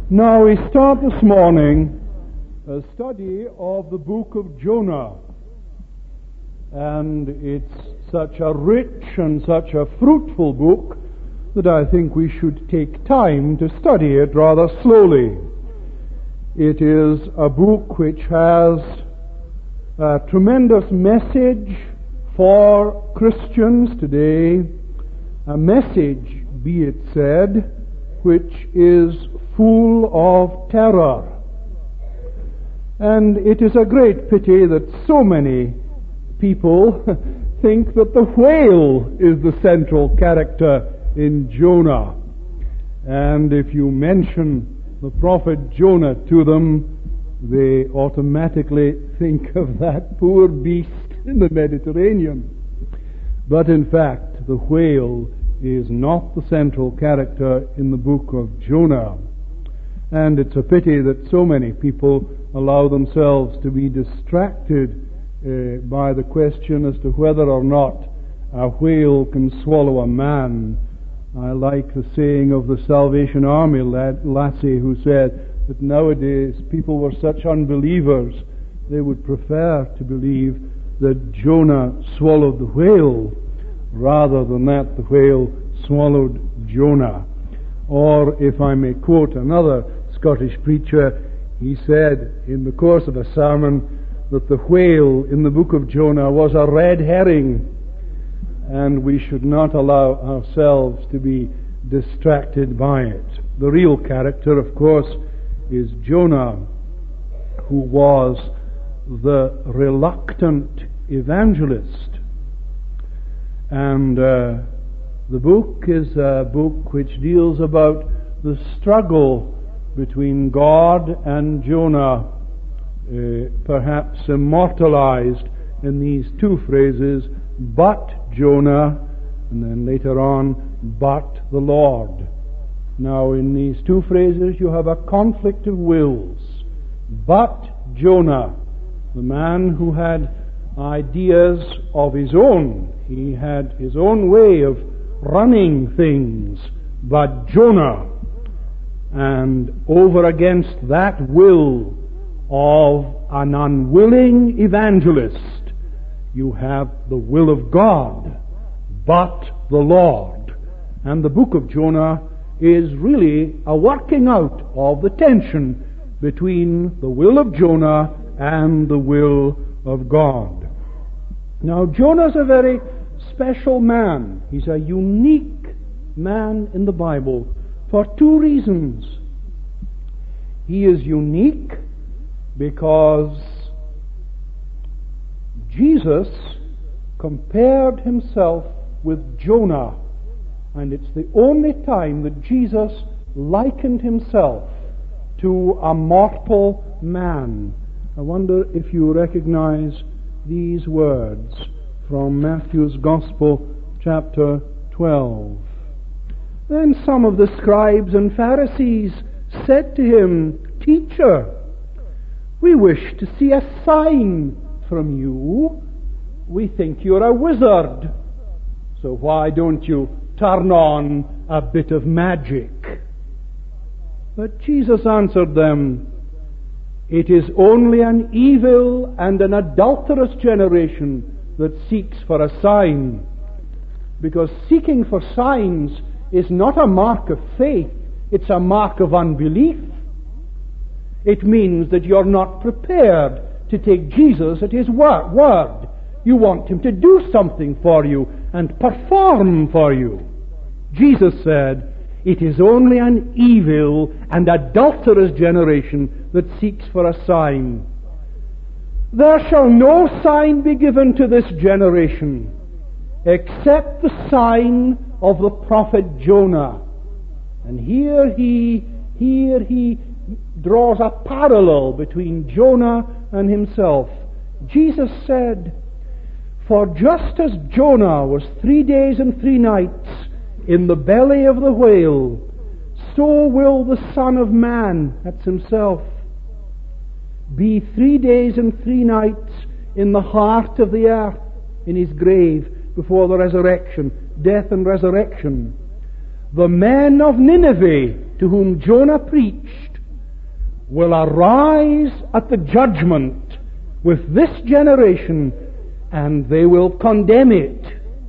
Now we start this morning a study of the book of Jonah. And it's such a rich and such a fruitful book that I think we should take time to study it rather slowly. It is a book which has a tremendous message for Christians today, a message, be it said, which is full of terror. And it is a great pity that so many people think that the whale is the central character in Jonah. And if you mention the prophet Jonah to them, they automatically think of that poor beast in the Mediterranean. But in fact, the whale is not the central character in the book of Jonah. And it's a pity that so many people allow themselves to be distracted by the question as to whether or not a whale can swallow a man. I like the saying of the Salvation Army lassie who said that nowadays people were such unbelievers they would prefer to believe that Jonah swallowed the whale rather than that the whale swallowed Jonah. Or, if I may quote another Scottish preacher, he said in the course of a sermon that the whale in the book of Jonah was a red herring, and we should not allow ourselves to be distracted by it. The real character, of course, is Jonah, who was the reluctant evangelist. And the book is a book which deals about the struggle between God and Jonah, perhaps immortalized in these two phrases, but Jonah, and then later on, but the Lord. Now in these two phrases you have a conflict of wills. But Jonah, the man who had ideas of his own, he had his own way of running things, but Jonah, and over against that will of an unwilling evangelist, you have the will of God, but the Lord. And the book of Jonah is really a working out of the tension between the will of Jonah and the will of God. Now, Jonah's a very special man. He's a unique man in the Bible for two reasons. He is unique because Jesus compared himself with Jonah, and it's the only time that Jesus likened himself to a mortal man. I wonder if you recognize these words from Matthew's Gospel, chapter 12. Then some of the scribes and Pharisees said to him, "Teacher, we wish to see a sign from you. We think you're a wizard. So why don't you turn on a bit of magic?" But Jesus answered them, "It is only an evil and an adulterous generation that seeks for a sign." Because seeking for signs is not a mark of faith, it's a mark of unbelief. It means that you're not prepared to take Jesus at his word. You want him to do something for you and perform for you. Jesus said, "It is only an evil and adulterous generation that seeks for a sign. There shall no sign be given to this generation except the sign of the prophet Jonah." And here he draws a parallel between Jonah and himself. Jesus said, "For just as Jonah was 3 days and 3 nights in the belly of the whale, so will the Son of Man," that's himself, "be 3 days and 3 nights in the heart of the earth, in his grave, before the resurrection, death and resurrection. The men of Nineveh to whom Jonah preached will arise at the judgment with this generation, and they will condemn it.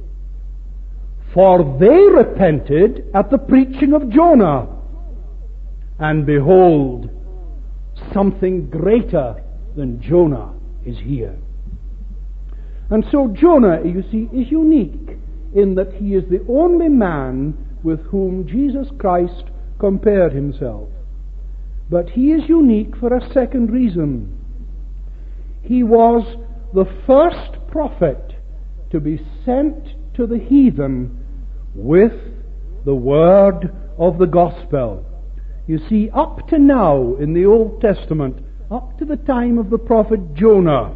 For they repented at the preaching of Jonah, and behold, something greater than Jonah is here. And so Jonah, you see, is unique in that he is the only man with whom Jesus Christ compared himself. But he is unique for a second reason. He was the first prophet to be sent to the heathen with the word of the gospel. You see, up to now in the Old Testament, up to the time of the prophet Jonah,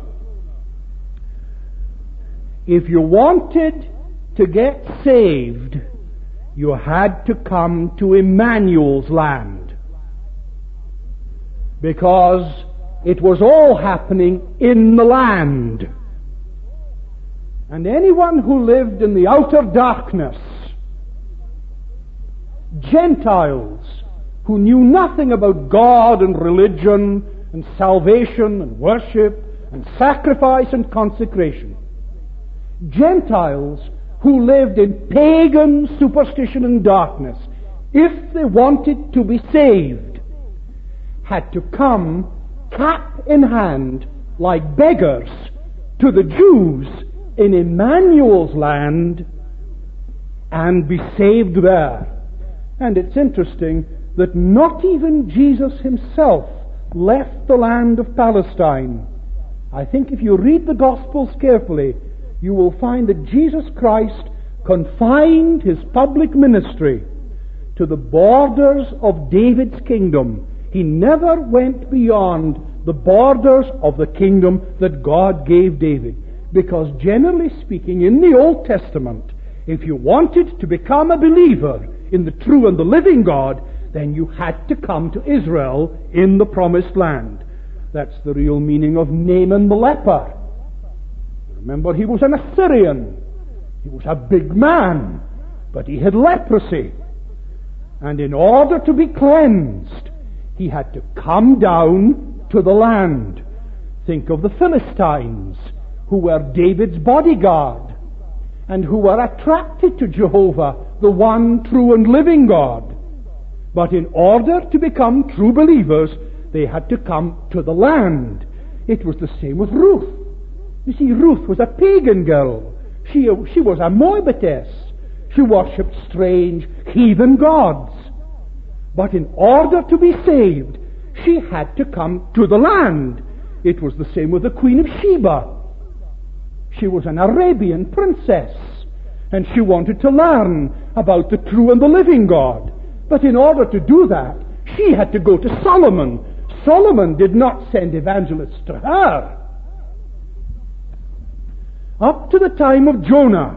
if you wanted to get saved, you had to come to Emmanuel's land, because it was all happening in the land. And anyone who lived in the outer darkness, Gentiles who knew nothing about God and religion and salvation and worship and sacrifice and consecration, Gentiles who lived in pagan superstition and darkness, if they wanted to be saved, had to come cap in hand like beggars to the Jews in Emmanuel's land and be saved there. And it's interesting that not even Jesus himself left the land of Palestine. I think if you read the Gospels carefully, you will find that Jesus Christ confined his public ministry to the borders of David's kingdom. He never went beyond the borders of the kingdom that God gave David. Because generally speaking, in the Old Testament, if you wanted to become a believer in the true and the living God, then you had to come to Israel in the promised land. That's the real meaning of Naaman the leper. Remember, he was an Assyrian. He was a big man, but he had leprosy. And in order to be cleansed, he had to come down to the land. Think of the Philistines, who were David's bodyguard, and who were attracted to Jehovah, the one true and living God. But in order to become true believers, they had to come to the land. It was the same with Ruth. You see, Ruth was a pagan girl. She was a Moabitess. She worshipped strange heathen gods. But in order to be saved, she had to come to the land. It was the same with the Queen of Sheba. She was an Arabian princess, and she wanted to learn about the true and the living God. But in order to do that, she had to go to Solomon. Solomon did not send evangelists to her. Up to the time of Jonah,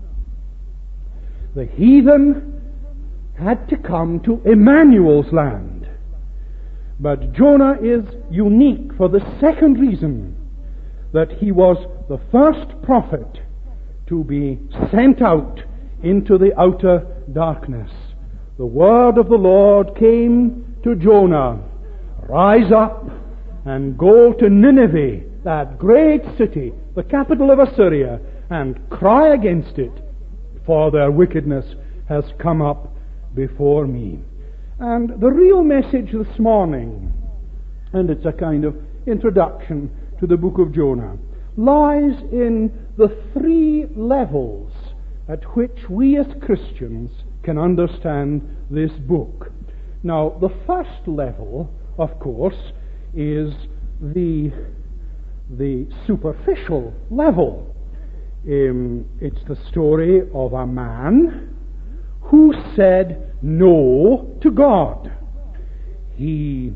the heathen had to come to Emmanuel's land. But Jonah is unique for the second reason, that he was the first prophet to be sent out into the outer darkness. The word of the Lord came to Jonah, "Rise up and go to Nineveh, that great city, the capital of Assyria, and cry against it, for their wickedness has come up before me." And the real message this morning, and it's a kind of introduction to the book of Jonah, lies in the three levels at which we as Christians can understand this book. Now, the first level, of course, is the superficial level. It's the story of a man who said no to God. He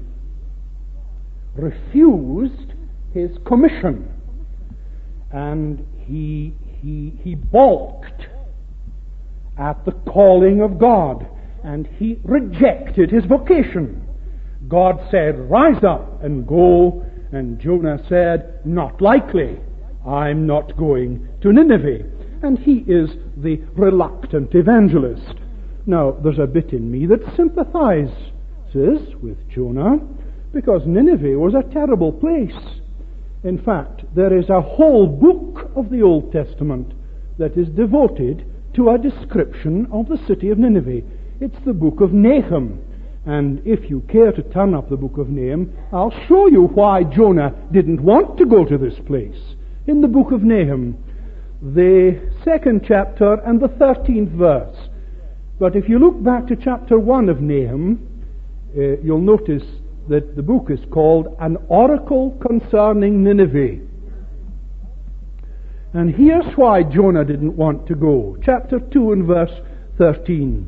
refused his commission, and he balked at the calling of God, and he rejected his vocation. God said, "Rise up and go," and Jonah said, "Not likely. I'm not going to Nineveh." And he is the reluctant evangelist. Now, there's a bit in me that sympathizes with Jonah, because Nineveh was a terrible place. In fact, there is a whole book of the Old Testament that is devoted to a description of the city of Nineveh. It's the book of Nahum. And if you care to turn up the book of Nahum, I'll show you why Jonah didn't want to go to this place. In the book of Nahum, the 2nd chapter and the 13th verse. But if you look back to chapter 1 of Nahum, you'll notice that the book is called An Oracle Concerning Nineveh. And here's why Jonah didn't want to go. Chapter 2 and verse 13.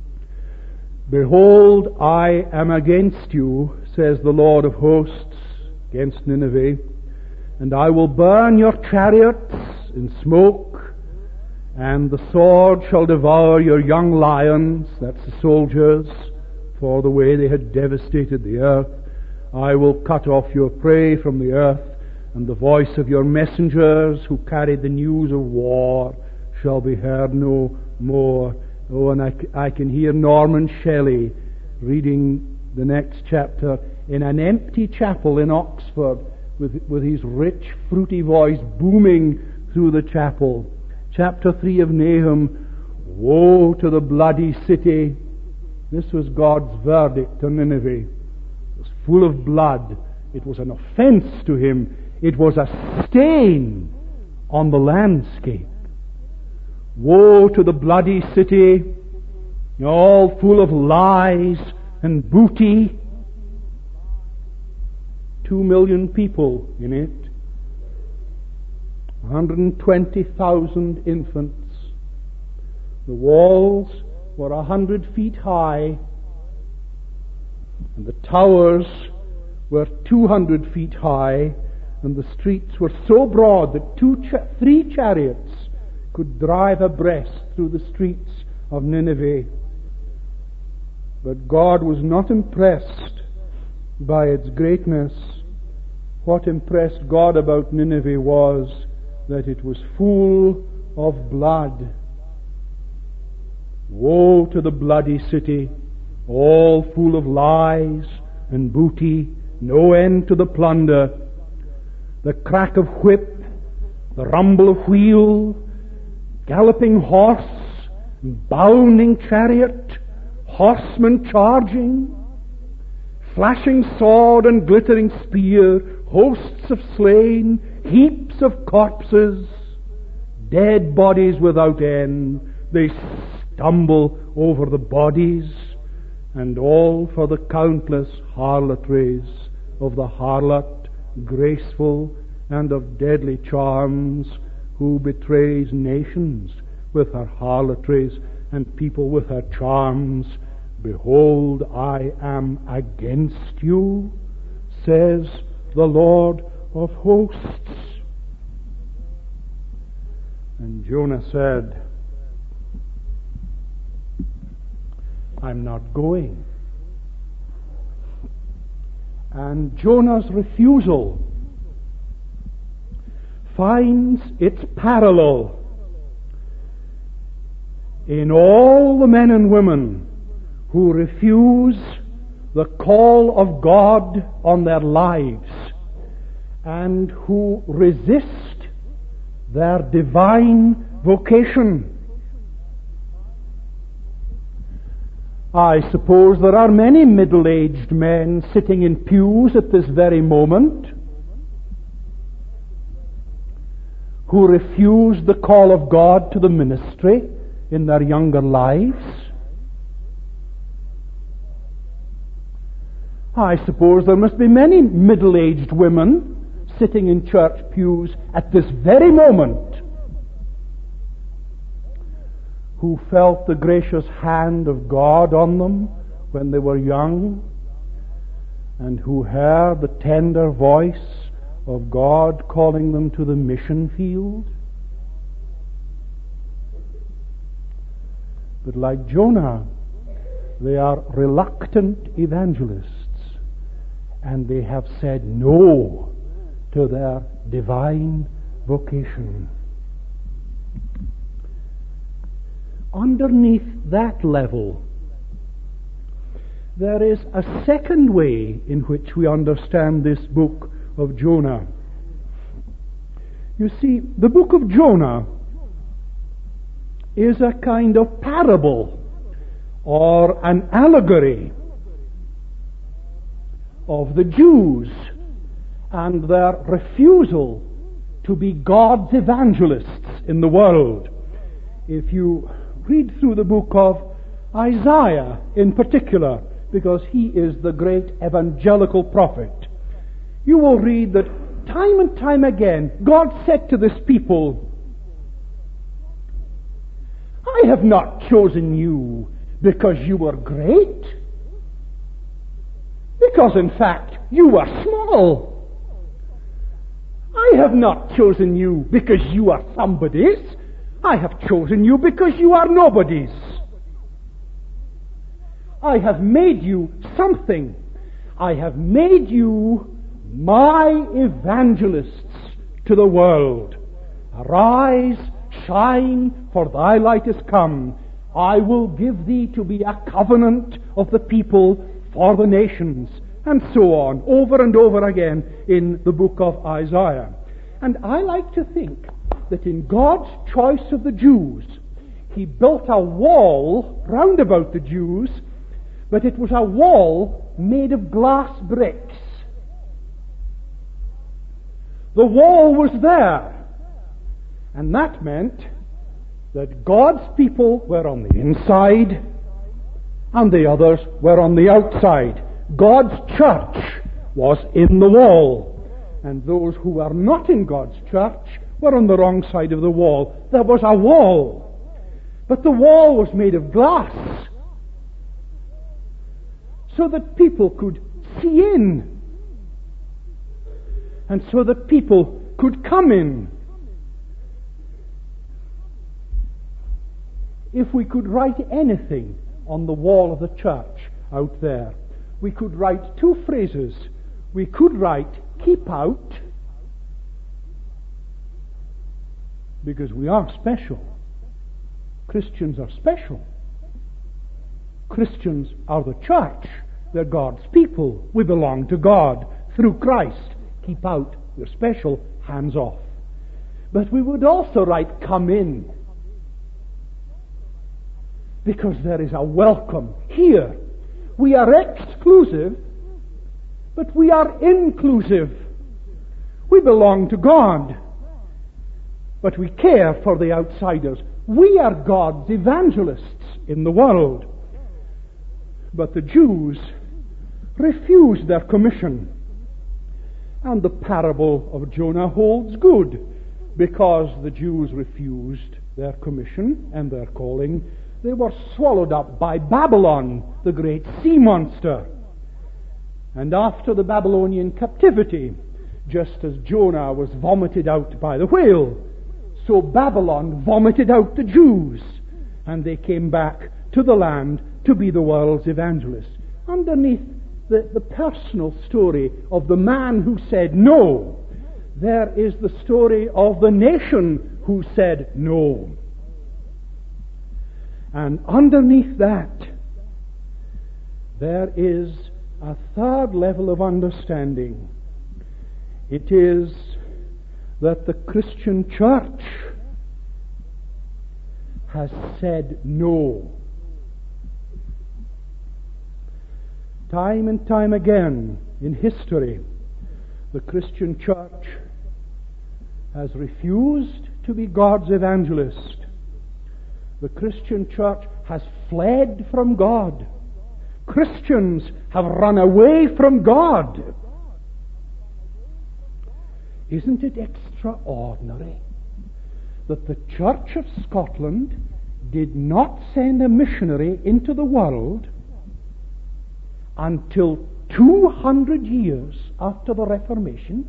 Behold, I am against you, says the Lord of hosts, against Nineveh, and I will burn your chariots in smoke, and the sword shall devour your young lions, that's the soldiers, for the way they had devastated the earth. I will cut off your prey from the earth, and the voice of your messengers who carried the news of war shall be heard no more. Oh, and I can hear Norman Shelley reading the next chapter in an empty chapel in Oxford with his rich, fruity voice booming through the chapel. Chapter 3 of Nahum, woe to the bloody city. This was God's verdict on Nineveh. It was full of blood. It was an offense to him. It was a stain on the landscape. Woe to the bloody city, all full of lies and booty. 2 million people in it. 120,000 infants. The walls were 100 feet high, and the towers were 200 feet high, and the streets were so broad that 3 chariots could drive abreast through the streets of Nineveh. But God was not impressed by its greatness. What impressed God about Nineveh was that it was full of blood. Woe to the bloody city, all full of lies and booty, no end to the plunder. The crack of whip, the rumble of wheel, galloping horse, bounding chariot, horsemen charging, flashing sword and glittering spear, hosts of slain, heaps of corpses, dead bodies without end. They stumble over the bodies, and all for the countless harlotries of the harlot, graceful and of deadly charms, who betrays nations with her harlotries and people with her charms. Behold, I am against you, says the Lord of hosts. And Jonah said, I'm not going. And Jonah's refusal finds its parallel in all the men and women who refuse the call of God on their lives and who resist their divine vocation. I suppose there are many middle-aged men sitting in pews at this very moment who refuse the call of God to the ministry in their younger lives. I suppose there must be many middle-aged women sitting in church pews at this very moment who felt the gracious hand of God on them when they were young, and who heard the tender voice of God calling them to the mission field. But like Jonah, they are reluctant evangelists, and they have said no to their divine vocation. Underneath that level, there is a second way in which we understand this book of Jonah. You see, the book of Jonah is a kind of parable or an allegory of the Jews and their refusal to be God's evangelists in the world. If you read through the book of Isaiah in particular, because he is the great evangelical prophet, you will read that time and time again God said to this people, I have not chosen you because you were great, because in fact you were small. I have not chosen you because you are somebody's. I have chosen you because you are nobody's. I have made you something. I have made you my evangelists to the world. Arise, shine, for thy light is come. I will give thee to be a covenant of the people for the nations. And so on, over and over again in the book of Isaiah. And I like to think that in God's choice of the Jews, he built a wall round about the Jews, but it was a wall made of glass bricks. The wall was there, and that meant that God's people were on the inside and the others were on the outside. God's church was in the wall, and those who were not in God's church were on the wrong side of the wall. There was a wall, but the wall was made of glass, so that people could see in, and so that people could come in. If we could write anything on the wall of the church out there, we could write two phrases. We could write, keep out, because we are special. Christians are special. Christians are the church. They're God's people. We belong to God through Christ. Keep out. You're special. Hands off. But we would also write, come in, because there is a welcome here. We are exclusive, but we are inclusive. We belong to God, but we care for the outsiders. We are God's evangelists in the world. But the Jews refused their commission. And the parable of Jonah holds good, because the Jews refused their commission and their calling. They were swallowed up by Babylon, the great sea monster. And after the Babylonian captivity, just as Jonah was vomited out by the whale, so Babylon vomited out the Jews, and they came back to the land to be the world's evangelists. Underneath the personal story of the man who said no, there is the story of the nation who said no. And underneath that, there is a third level of understanding. It is that the Christian church has said no. Time and time again in history, the Christian church has refused to be God's evangelist. The Christian church has fled from God. Christians have run away from God. Isn't it extraordinary that the Church of Scotland did not send a missionary into the world until 200 years after the Reformation?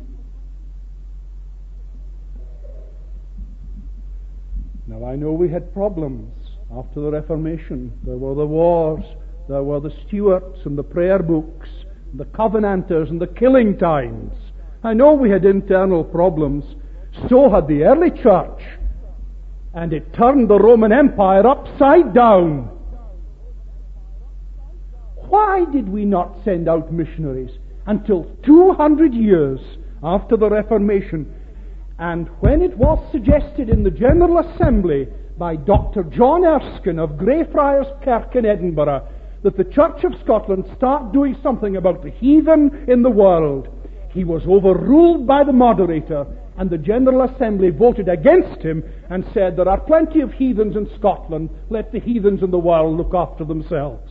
Now, I know we had problems after the Reformation. There were the wars, there were the Stuarts and the prayer books, the Covenanters and the killing times. I know we had internal problems. So had the early church. And it turned the Roman Empire upside down. why did we not send out missionaries until 200 years after the Reformation? And when it was suggested in the General Assembly by Dr. John Erskine of Greyfriars Kirk in Edinburgh that the Church of Scotland start doing something about the heathen in the world, he was overruled by the moderator, and the General Assembly voted against him and said, there are plenty of heathens in Scotland, let the heathens in the world look after themselves.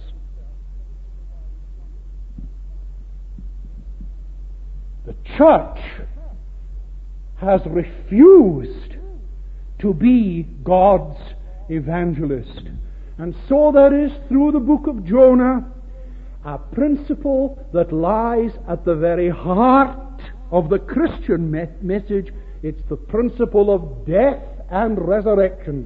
The Church has refused to be God's evangelist. And so there is, through the book of Jonah, a principle that lies at the very heart of the Christian message. It's the principle of death and resurrection.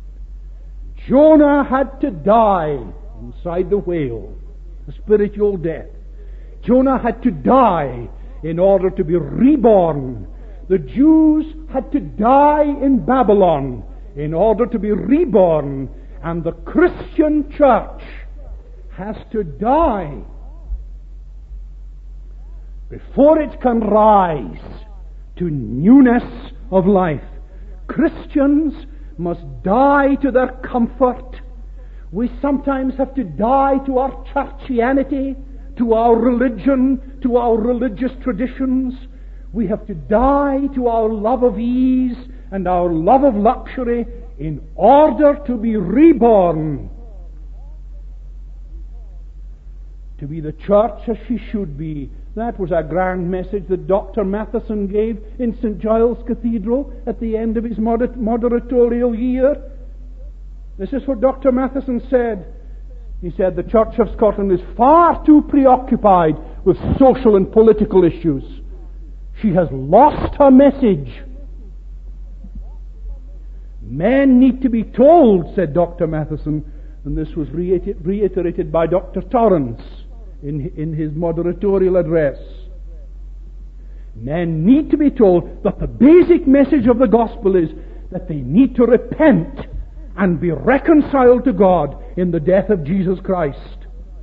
Jonah had to die inside the whale, a spiritual death. Jonah had to die in order to be reborn. The Jews had to die in Babylon in order to be reborn. And the Christian church has to die before it can rise to newness of life. Christians must die to their comfort. We sometimes have to die to our churchianity, to our religion, to our religious traditions. We have to die to our love of ease and our love of luxury in order to be reborn, to be the church as she should be. That was a grand message that Dr. Matheson gave in St. Giles Cathedral at the end of his moderatorial year. This is what Dr. Matheson said. He said, the Church of Scotland is far too preoccupied with social and political issues. She has lost her message. Men need to be told, said Dr. Matheson, and this was reiterated by Dr. Torrance in his moderatorial address. Men need to be told that the basic message of the gospel is that they need to repent and be reconciled to God in the death of Jesus Christ.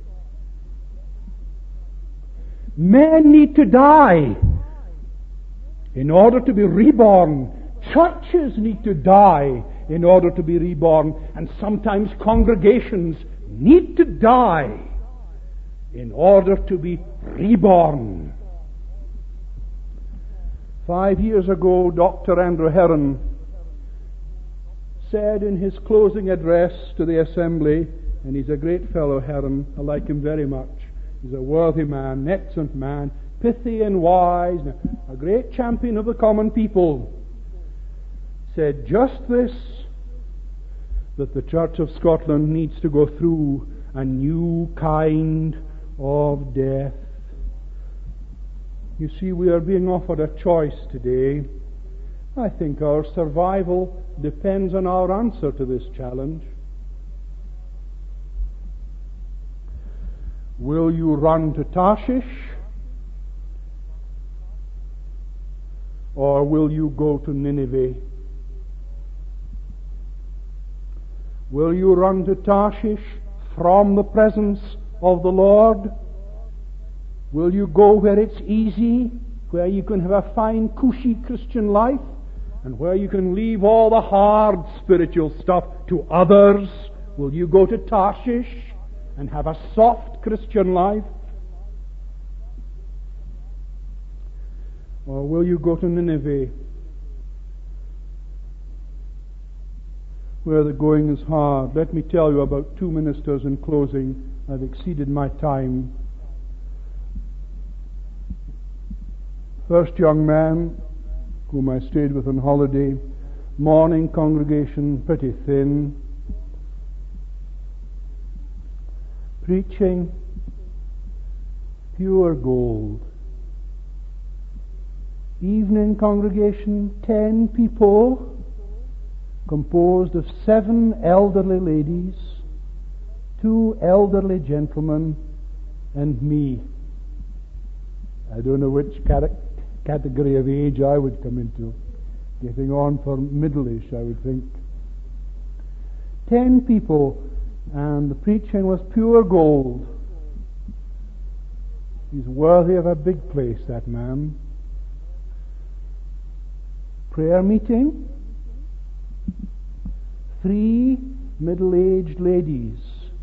Men need to die in order to be reborn. Churches need to die in order to be reborn. And sometimes congregations need to die in order to be reborn. 5 years ago, Dr. Andrew Heron said in his closing address to the assembly, and he's a great fellow, Heron, I like him very much. He's a worthy man, an excellent man, pithy and wise, a great champion of the common people. Said just this, that the Church of Scotland needs to go through a new kind of death. You see, we are being offered a choice today. I think our survival depends on our answer to this challenge. Will you run to Tarshish? Or will you go to Nineveh? Will you run to Tarshish from the presence of the Lord? Will you go where it's easy, where you can have a fine, cushy Christian life, and where you can leave all the hard spiritual stuff to others? Will you go to Tarshish and have a soft Christian life? Or will you go to Nineveh, where the going is hard? Let me tell you about two ministers in closing. I've exceeded my time. First young man, whom I stayed with on holiday, morning congregation, pretty thin, preaching pure gold. Evening congregation, 10 people, composed of 7 elderly ladies, 2 elderly gentlemen, and me. I don't know which category of age I would come into. Getting on for middle-ish, I would think. 10 people, and the preaching was pure gold. He's worthy of a big place, that man. Prayer meeting. 3 middle-aged ladies.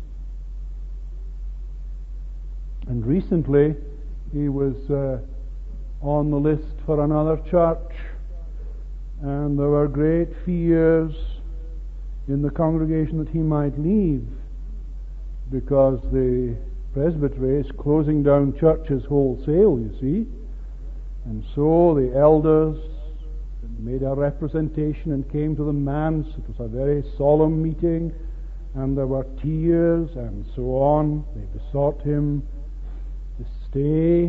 And recently he was on the list for another church, and there were great fears in the congregation that he might leave, because the presbytery is closing down churches wholesale, you see. And so the elders made a representation and came to the manse. It was a very solemn meeting, and there were tears and so on. They besought him to stay.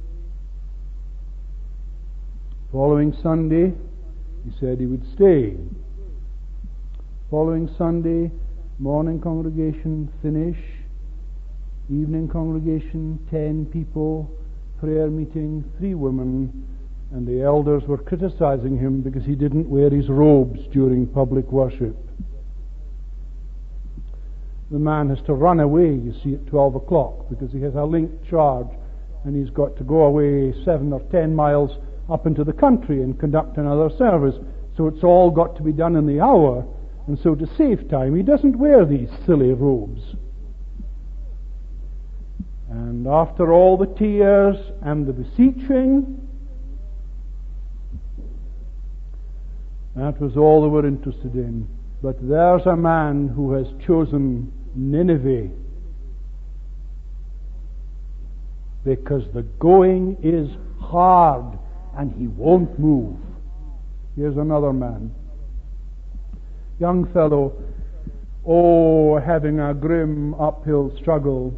Following Sunday, he said he would stay. Following Sunday, morning congregation finish, evening congregation 10 people, prayer meeting 3 women, and the elders were criticizing him because he didn't wear his robes during public worship. The man has to run away, you see, at 12 o'clock because he has a linked charge, and he's got to go away 7 or 10 miles up into the country and conduct another service. So it's all got to be done in the hour, and so to save time, he doesn't wear these silly robes. And after all the tears and the beseeching, that was all they were interested in. But there's a man who has chosen Nineveh, because the going is hard and he won't move. Here's another man, young fellow, having a grim uphill struggle,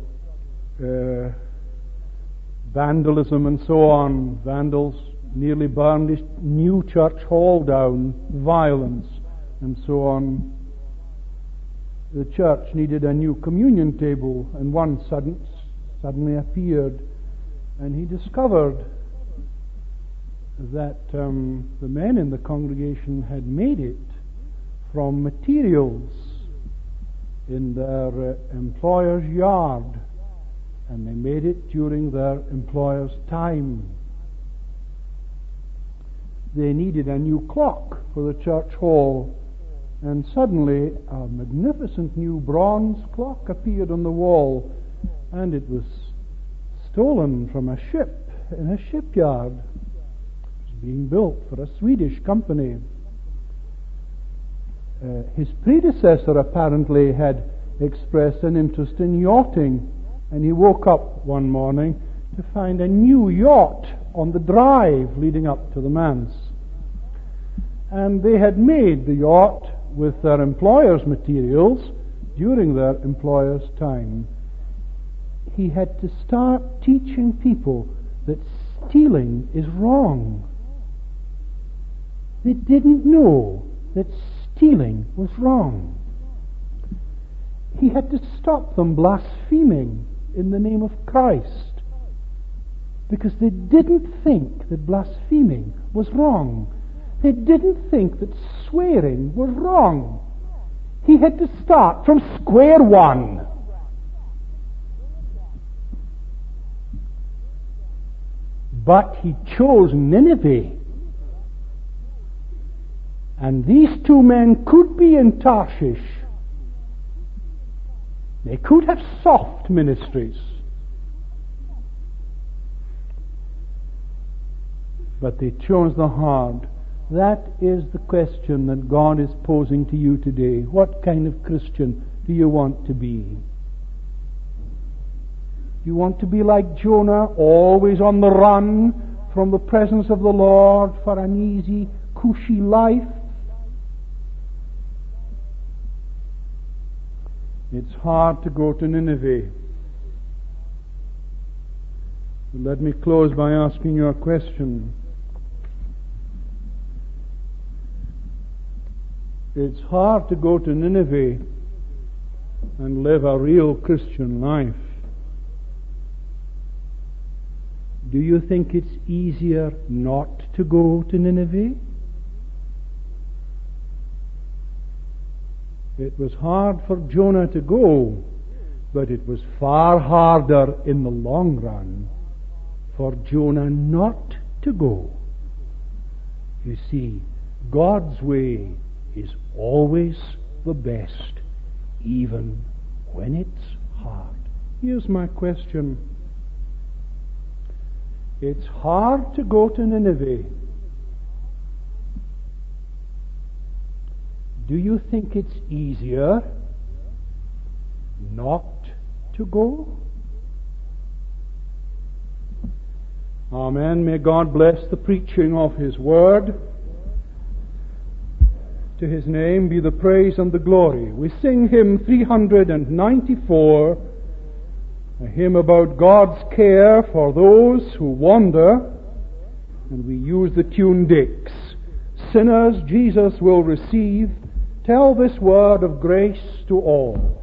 vandalism and so on. Vandals nearly burned his new church hall down, violence and so on. The church needed a new communion table, and one suddenly appeared, and he discovered that the men in the congregation had made it from materials in their employer's yard, and they made it during their employer's time. They needed a new clock for the church hall, and suddenly a magnificent new bronze clock appeared on the wall, and it was stolen from a ship in a shipyard. It was being built for a Swedish company. His predecessor apparently had expressed an interest in yachting, and he woke up one morning to find a new yacht on the drive leading up to the manse. And they had made the yacht with their employer's materials during their employer's time. He had to start teaching people that stealing is wrong. They didn't know that stealing was wrong. He had to stop them blaspheming in the name of Christ, because they didn't think that blaspheming was wrong. They didn't think that swearing was wrong. He had to start from square one. But he chose Nineveh. And these 2 men could be in Tarshish. They could have soft ministries. But they chose the hard. That is the question that God is posing to you today. What kind of Christian do you want to be? Do you want to be like Jonah, always on the run from the presence of the Lord for an easy, cushy life? It's hard to go to Nineveh. Let me close by asking you a question. It's hard to go to Nineveh and live a real Christian life. Do you think it's easier not to go to Nineveh? It was hard for Jonah to go, but it was far harder in the long run for Jonah not to go. You see, God's way is always the best, even when it's hard. Here's my question. It's hard to go to Nineveh. Do you think it's easier not to go? Amen. May God bless the preaching of His Word. To His name be the praise and the glory. We sing hymn 394, a hymn about God's care for those who wander, and we use the tune Dix. Sinners Jesus will receive. Tell this word of grace to all.